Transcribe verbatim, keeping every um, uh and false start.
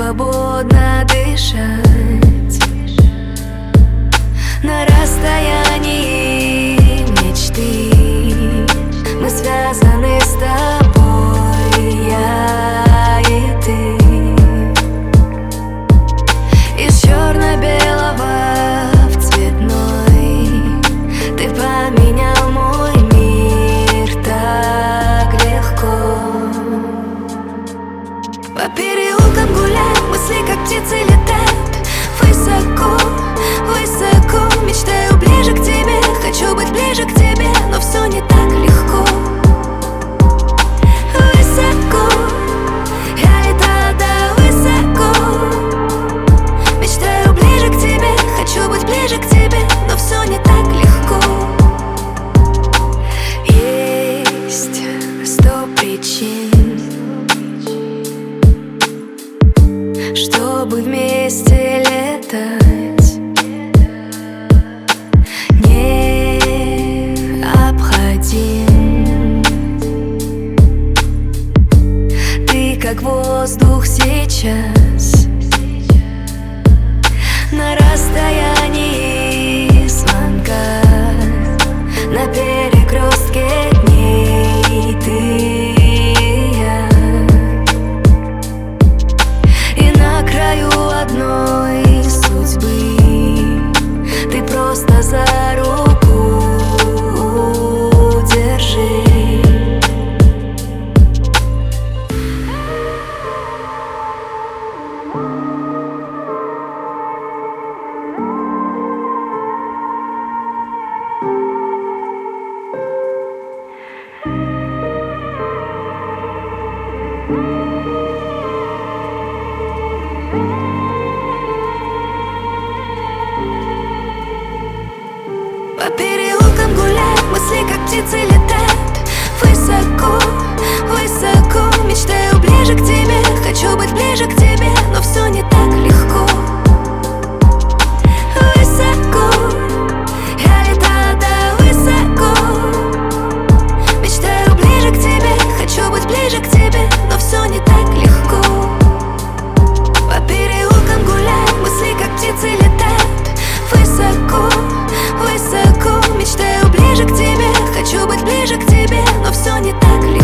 свободно дышать на расстоянии мечты. Мы связаны с тобой, я и ты. Из черно-белого в цветной ты поменял мой мир так легко. По переулкам гуляем, мысли как птицы летают высоко, высоко. Мечтаю ближе к тебе, хочу быть ближе к тебе, но все не так легко. Высоко, я летаю да высоко. Мечтаю ближе к тебе, хочу быть ближе к тебе, но все не так легко. Есть сто причин, чтобы вместе летать. Необходим ты как воздух сейчас на расстоянии звонка, на перекрестке дней ты и я. И на краю одной судьбы ты просто за руку держи. По переулкам гуляем, мысли как птицы летают высоко, высоко. Мечтаю ближе к тебе, хочу быть ближе к тебе, но все не так легко. Высоко, я летаю да высоко. Мечтаю ближе к тебе, хочу быть ближе к тебе, но все не так легко. По переулкам гуляем, мысли как птицы летают высоко, высоко. Мечтаю ближе к тебе, хочу быть ближе к тебе, но все не так легко.